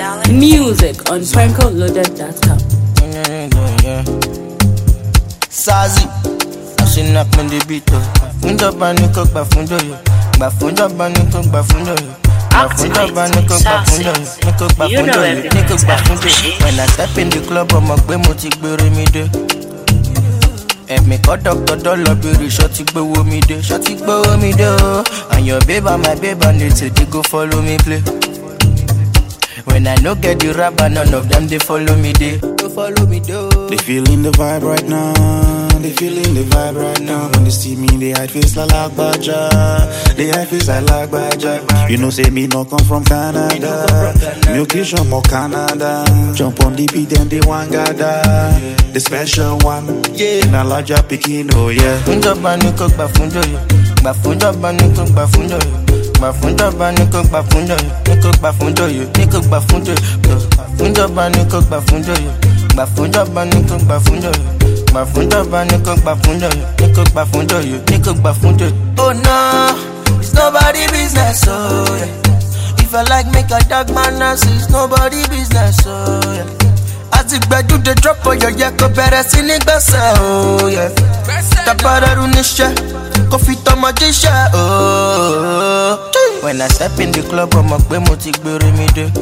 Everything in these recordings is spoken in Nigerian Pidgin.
Music on PrankoLoaded.com. Sazi, I should knock me the beat. Fundo baniko gba fundo yo, gba fundo baniko gba fundo yo. When I step in the club, I'm a gbe mo ti gbere mi de. Me call Dr. Dollar Berry, shorty gbe mi de, shorty gbe mi de. And your babe and my babe and they go follow me play. When I no get the rapper, none of them they follow me they follow me though. They feeling the vibe right now. They feeling the vibe right now. When they see me, they hide face like Baja. They hide face like Baja. You know, say me no come from Canada. Milky show more Canada. Jump on the beat and they want gather. The special one, yeah. Na larger picking, oh yeah. Fundo baniko gba fundo yo, gba fundo baniko gba fundo yo. Fundo baniko gba fundo yo, niko gba fundo yo, niko gba fundo yo. Fundo baniko gba fundo yo, gba fundo baniko gba fundo yo. Fundo baniko gba fundo yo, niko gba fundo yo, niko gba fundo yo. Oh no, it's nobody business, oh yeah. If I like make a dog man dance, it's nobody business, oh yeah. As it bad do the drop on your yak, better see niggas, oh yeah. Tabara runisha, coffee to my disha, oh. When I step in the club, I'm a gbe mo ti gbere mi de.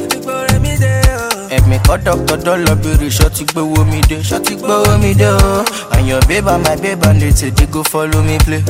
Me call Dr. Dollar Berry, shorty gbe mi de, shorty gbe mi de. And your babe and my babe and they go follow me play.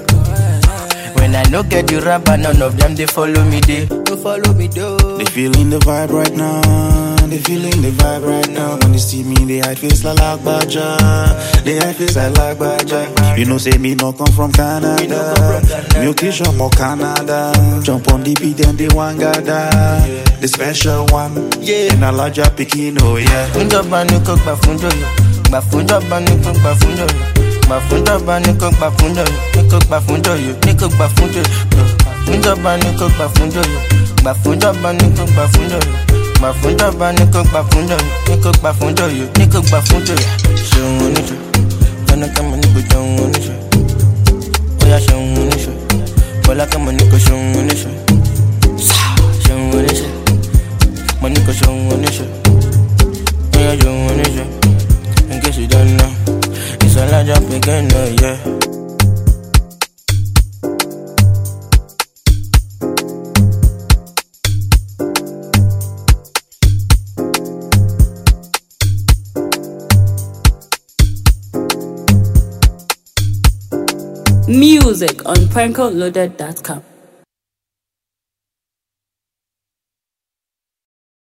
When I no get the rapper, none of them they follow me they follow me though. They feeling the vibe right now. They feeling the vibe right now. When they see me, they hide face like Baja. They hide face like Baja. You know, say me no come from Canada. Milky show more Canada. Jump on the beat and they want gather. The special one, yeah. Na larger picking, oh yeah. Fundo baniko gba fundo yo, gba fundo baniko gba fundo yo. Fundo baniko gba fundo yo, niko gba fundo yo, niko gba fundo yo. Fundo baniko gba fundo yo, gba fundo baniko gba fundo yo. Fundo baniko gba fundo yo, niko gba fundo yo, niko gba fundo yo. Show on it, gonna come and go down on it. Oh yeah, show on it, bola come and go show on it. Show on it, money go show on it. Oh yeah, show on it. In case you don't know, it's all I jump again, oh yeah. Music on PrankoLoaded.com.